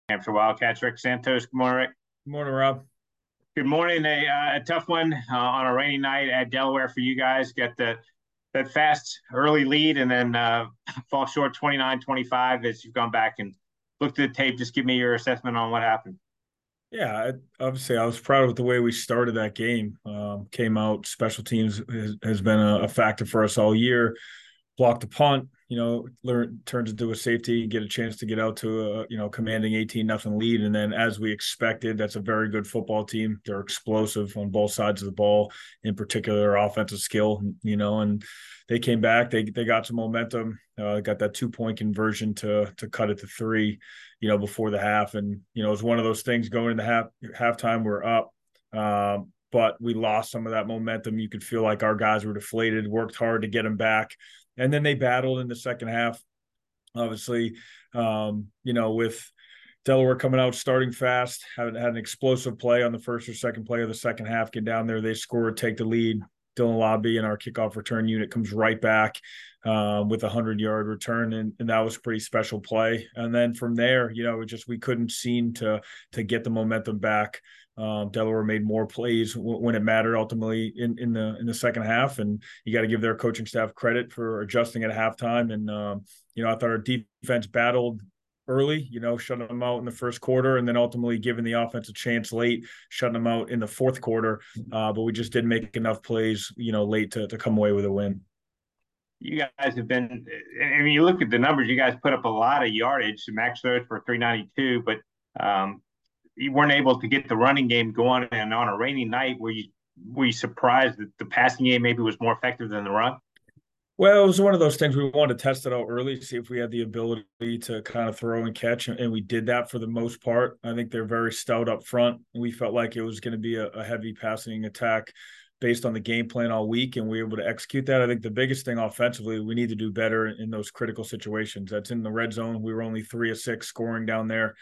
Hampshire Wildcats. Rick Santos. Good morning, Rick. Good morning, Rob. Good morning. A tough one on a rainy night at Delaware for you guys. Get that fast early lead and then fall short 29-25 as you've gone back and looked at the tape. Just give me your assessment on what happened. Yeah, obviously, I was proud of the way we started that game. Came out, special teams has been a factor for us all year. Blocked the punt, turns into a safety, get a chance to get out to a commanding 18-0 lead, and then as we expected, that's a very good football team. They're explosive on both sides of the ball, in particular their offensive skill. And they came back. They got some momentum. Got that 2-point conversion to cut it to three, before the half, and it was one of those things going into halftime. We're up. But we lost some of that momentum. You could feel like our guys were deflated, worked hard to get them back. And then they battled in the second half, obviously, with Delaware coming out, starting fast, had an explosive play on the first or second play of the second half, get down there, they scored, take the lead. Dylan Lobby and our kickoff return unit comes right back with a 100-yard return, and that was a pretty special play. And then from there, we couldn't seem to get the momentum back. Delaware made more plays when it mattered ultimately in the second half, and you got to give their coaching staff credit for adjusting at halftime. And I thought our defense battled early, shutting them out in the first quarter, and then ultimately giving the offense a chance late, shutting them out in the fourth quarter. But we just didn't make enough plays, late to come away with a win. You guys have been, I mean, you look at the numbers, you guys put up a lot of yardage. Max throws for 392, but you weren't able to get the running game going. And on a rainy night, were you surprised that the passing game maybe was more effective than the run? Well, it was one of those things we wanted to test it out early, see if we had the ability to kind of throw and catch, and we did that for the most part. I think they're very stout up front. We felt like it was going to be a heavy passing attack based on the game plan all week, and we were able to execute that. I think the biggest thing offensively, we need to do better in those critical situations. That's in the red zone. We were only 3 of 6 scoring down there.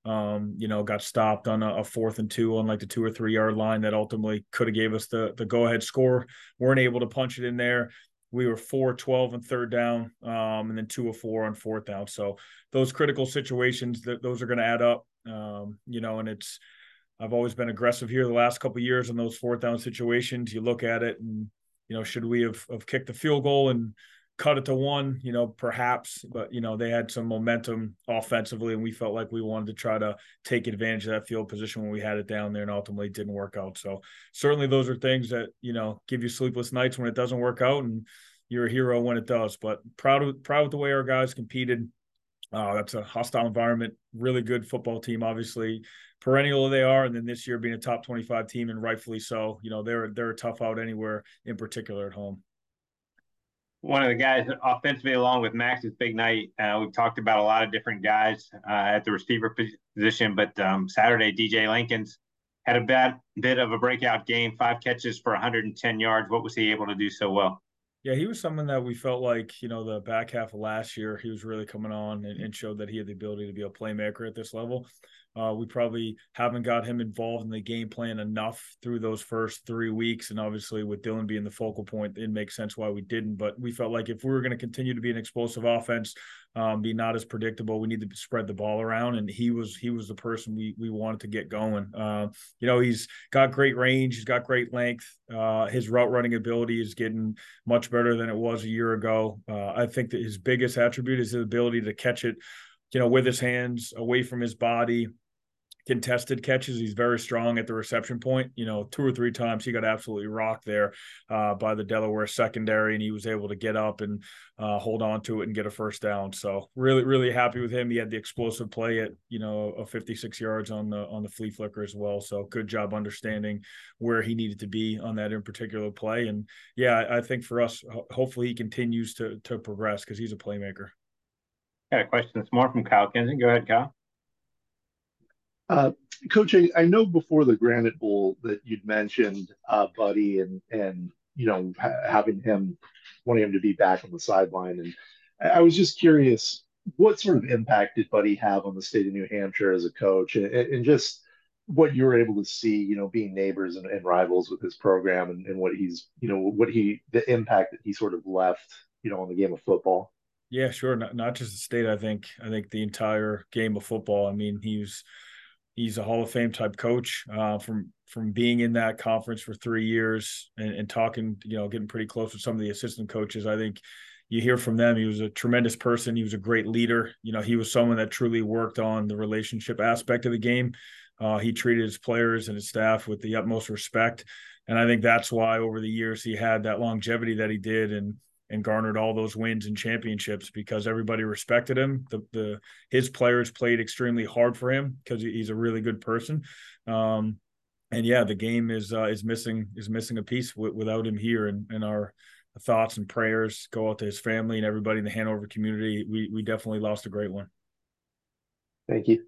Got stopped on a 4th and 2 on like the 2 or 3 yard line that ultimately could have gave us the go ahead score. Weren't able to punch it in there. We were 4-12 on third down, and then 2 of 4 on fourth down. So those critical situations, those are going to add up. And I've always been aggressive here the last couple of years in those fourth down situations. You look at it and, should we have kicked the field goal and cut it to 1, perhaps, but, they had some momentum offensively, and we felt like we wanted to try to take advantage of that field position when we had it down there, and ultimately it didn't work out. So certainly those are things that, give you sleepless nights when it doesn't work out, and you're a hero when it does. But proud with the way our guys competed. That's a hostile environment, really good football team, obviously perennial they are. And then this year being a top 25 team, and rightfully so, they're a tough out anywhere, in particular at home. One of the guys offensively, along with Max's big night, we've talked about a lot of different guys at the receiver position, but Saturday, DJ Lincolns had a bit of a breakout game, 5 catches for 110 yards. What was he able to do so well? Yeah, he was someone that we felt like, the back half of last year, he was really coming on and showed that he had the ability to be a playmaker at this level. We probably haven't got him involved in the game plan enough through those first 3 weeks. And obviously with Dylan being the focal point, it makes sense why we didn't. But we felt like if we were going to continue to be an explosive offense, be not as predictable, we need to spread the ball around. And he was the person we wanted to get going. He's got great range. He's got great length. His route running ability is getting much better than it was a year ago. I think that his biggest attribute is his ability to catch it, with his hands away from his body. Contested catches, he's very strong at the reception point. 2 or 3 times he got absolutely rocked there by the Delaware secondary, and he was able to get up and hold on to it and get a first down. So really, really happy with him. He had the explosive play at a 56 yards on the flea flicker as well. So good job understanding where he needed to be on that in particular play. And yeah, I think for us, hopefully he continues to progress because he's a playmaker. Got a question this more from Kyle Kinson. Go ahead, Kyle. Uh, Coach, I know before the Granite Bowl that you'd mentioned Buddy and having him wanting him to be back on the sideline, and I was just curious, what sort of impact did Buddy have on the state of New Hampshire as a coach, and just what you were able to see, being neighbors and rivals with his program, and what he's, the impact that he sort of left, on the game of football. Yeah, sure. Not just the state. I think the entire game of football. I mean, he's a Hall of Fame type coach. From being in that conference for 3 years and talking, getting pretty close with some of the assistant coaches. I think you hear from them. He was a tremendous person. He was a great leader. He was someone that truly worked on the relationship aspect of the game. He treated his players and his staff with the utmost respect. And I think that's why over the years he had that longevity that he did and garnered all those wins and championships because everybody respected him. His players played extremely hard for him because he's a really good person. And yeah, the game is missing a piece without him here. And our thoughts and prayers go out to his family and everybody in the Hanover community. We definitely lost a great one. Thank you.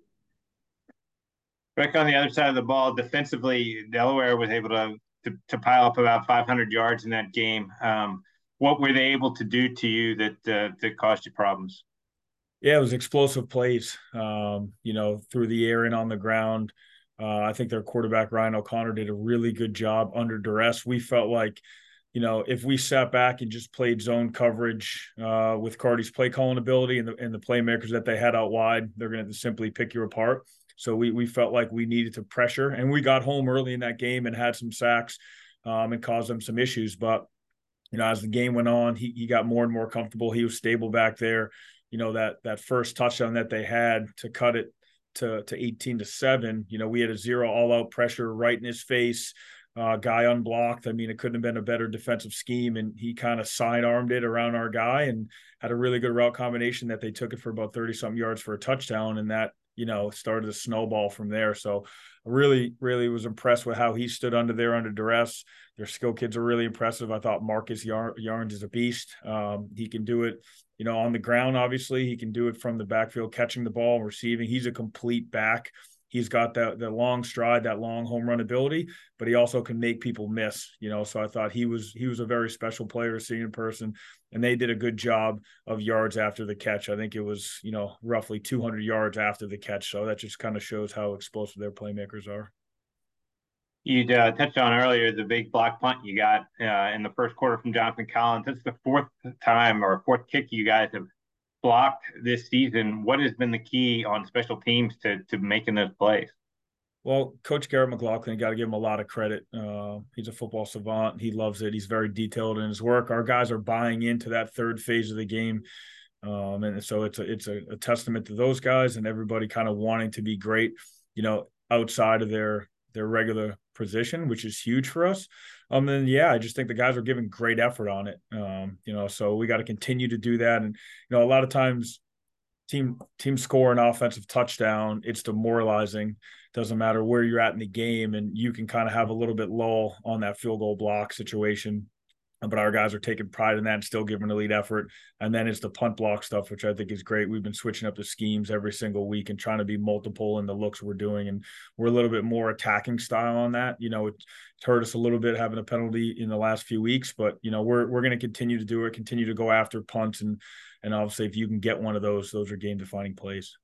Rick, on the other side of the ball, defensively, Delaware was able to pile up about 500 yards in that game. What were they able to do to you that caused you problems? Yeah, it was explosive plays, through the air and on the ground. I think their quarterback, Ryan O'Connor, did a really good job under duress. We felt like, if we sat back and just played zone coverage with Cardi's play calling ability and the playmakers that they had out wide, they're going to simply pick you apart. So we felt like we needed to pressure, and we got home early in that game and had some sacks and caused them some issues. But, as the game went on, he got more and more comfortable. He was stable back there. That first touchdown that they had to cut it to 18-7, we had a 0 all-out pressure right in his face. Guy unblocked. I mean, it couldn't have been a better defensive scheme, and he kind of sidearmed it around our guy and had a really good route combination that they took it for about 30-something yards for a touchdown, and that started a snowball from there. So I really, really was impressed with how he stood under duress. Their skill kids are really impressive. I thought Marcus Yarns is a beast. He can do it, on the ground, obviously. He can do it from the backfield, catching the ball, receiving. He's a complete back. He's got the long stride, that long home run ability, but he also can make people miss, So I thought he was a very special player, senior person, and they did a good job of yards after the catch. I think it was, roughly 200 yards after the catch. So that just kind of shows how explosive their playmakers are. You touched on earlier the big block punt you got in the first quarter from Jonathan Collins. That's the fourth kick you guys have blocked this season. What has been the key on special teams to making those plays? Well, Coach Garrett McLaughlin, got to give him a lot of credit. He's a football savant. He loves it. He's very detailed in his work. Our guys are buying into that third phase of the game. And so it's a testament to those guys and everybody kind of wanting to be great, outside of their regular position, which is huge for us. And yeah, I just think the guys are giving great effort on it. So we got to continue to do that. And, a lot of times team score an offensive touchdown, it's demoralizing. Doesn't matter where you're at in the game, and you can kind of have a little bit lull on that field goal block situation. But our guys are taking pride in that and still giving elite effort. And then it's the punt block stuff, which I think is great. We've been switching up the schemes every single week and trying to be multiple in the looks we're doing. And we're a little bit more attacking style on that. It's hurt us a little bit having a penalty in the last few weeks, but, we're going to continue to do it, continue to go after punts. And obviously if you can get one of those are game defining plays.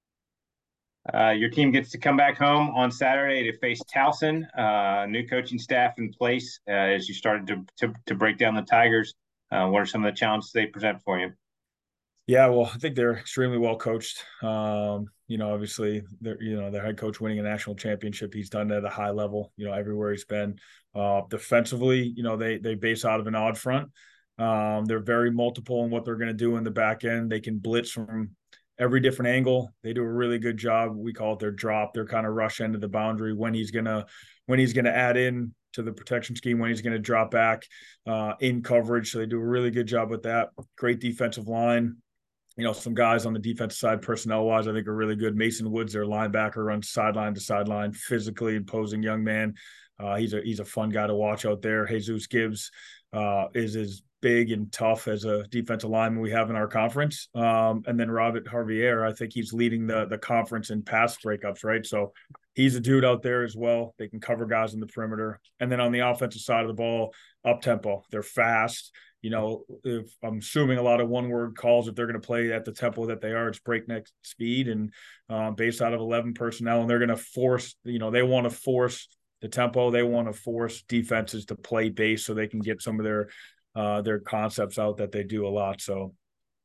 Your team gets to come back home on Saturday to face Towson, new coaching staff in place as you started to break down the Tigers. What are some of the challenges they present for you? Yeah, well, I think they're extremely well coached. Obviously, their head coach winning a national championship. He's done it at a high level, everywhere he's been. Defensively, they base out of an odd front. They're very multiple in what they're going to do in the back end. They can blitz from every different angle. They do a really good job. We call it their drop. They're kind of rush into the boundary when he's gonna add in to the protection scheme, when he's gonna drop back in coverage. So they do a really good job with that. Great defensive line. Some guys on the defensive side, personnel wise, I think are really good. Mason Woods, their linebacker, runs sideline to sideline, physically imposing young man. He's a fun guy to watch out there. Jesus Gibbs is as big and tough as a defensive lineman we have in our conference. And then Robert Harvier, I think he's leading the conference in pass breakups, right? So he's a dude out there as well. They can cover guys in the perimeter. And then on the offensive side of the ball, up tempo. They're fast. If I'm assuming a lot of one-word calls, if they're going to play at the tempo that they are, it's breakneck speed and based out of 11 personnel. And they're going to force, they want to force the tempo. They want to force defenses to play base so they can get some of their concepts out that they do a lot. So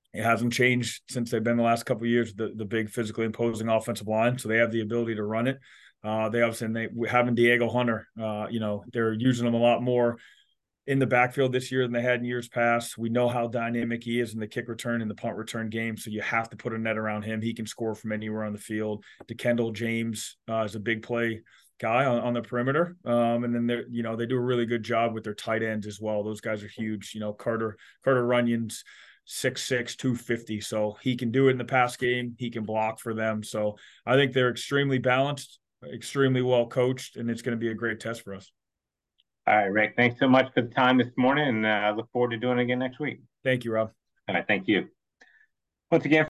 It hasn't changed since they've been the last couple of years, the big physically imposing offensive line. So they have the ability to run it. They obviously, and they having Diego Hunter, they're using him a lot more in the backfield this year than they had in years past. We know how dynamic he is in the kick return and the punt return game. So you have to put a net around him. He can score from anywhere on the field. DeKendall James is a big play guy on the perimeter. And then they do a really good job with their tight ends as well. Those guys are huge. Carter Runyon's 6'6", 250. So he can do it in the pass game. He can block for them. So I think they're extremely balanced, extremely well coached, and it's going to be a great test for us. All right, Rick, thanks so much for the time this morning, and I look forward to doing it again next week. Thank you, Rob. All right, thank you. Once again,